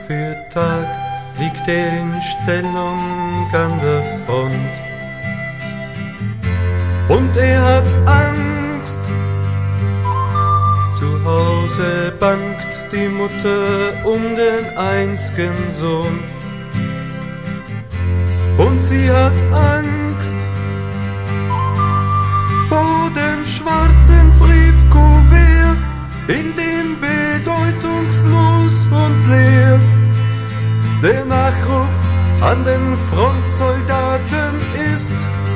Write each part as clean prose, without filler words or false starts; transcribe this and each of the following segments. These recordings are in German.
für Tag liegt er in Stellung an der Front. Und er hat Angst, zu Hause bangt die Mutter um den einzigen Sohn. Und sie hat Angst vor dem schwarzen Briefkuvert, in dem bedeutungslos und leer der Nachruf an den Frontsoldaten ist.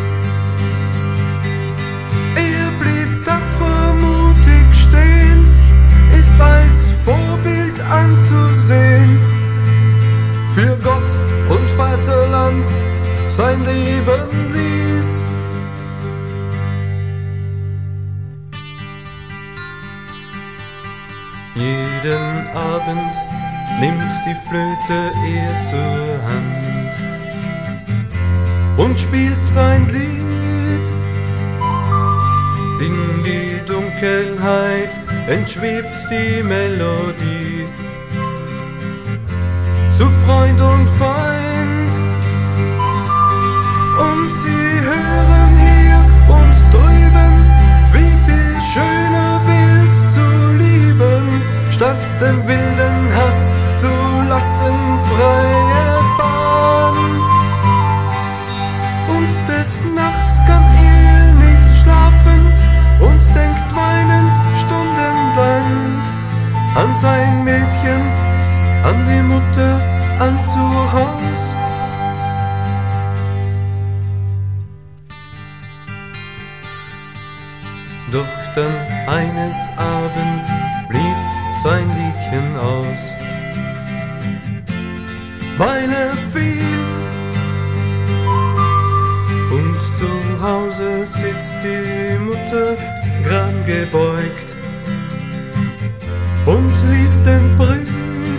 Er blieb tapfer mutig stehen, ist als Vorbild anzusehen, für Gott und Vaterland sein Leben ließ. Jeden Abend nimmt die Flöte er zur Hand und spielt sein Lied. In die Dunkelheit entschwebt die Melodie. Zu Freund und Feind, und sie hören hier und drüben, wie viel schöner wär's zu lieben, statt den wilden Hass zu lassen, freie Bahn. Und des Nachts kann er nicht schlafen und denkt weinend stundenlang an sein Mädchen, an die Mutter, an zu Haus. Doch dann eines Abends blieb sein Liedchen aus, weil er fiel. Und zu Hause sitzt die Mutter gram gebeugt und liest den Brief.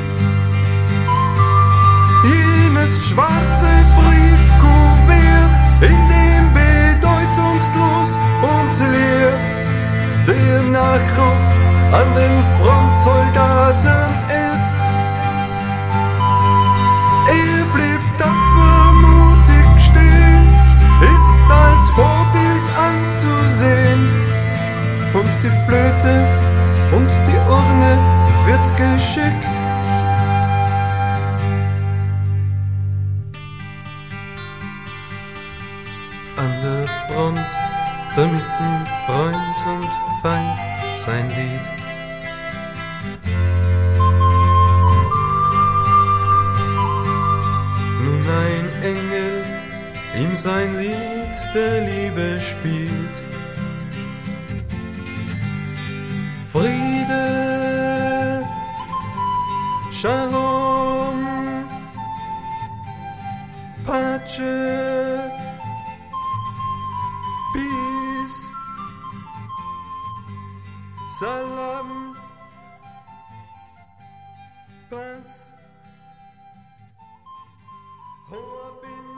Jenes schwarze Briefkuvert, in dem bedeutungslos und leer der Nachruf an den Frontsoldaten ist. Er blieb tapfer mutig stehen, ist als Vorbild anzusehen, und die Flöte und die Urne wird geschickt. An der Front vermissen Freund und Feind sein Lied. Nun ein Engel ihm sein Lied der Liebe spielt. Friede, Shalom, Pace, Peace, Salam, Paz, Hoab in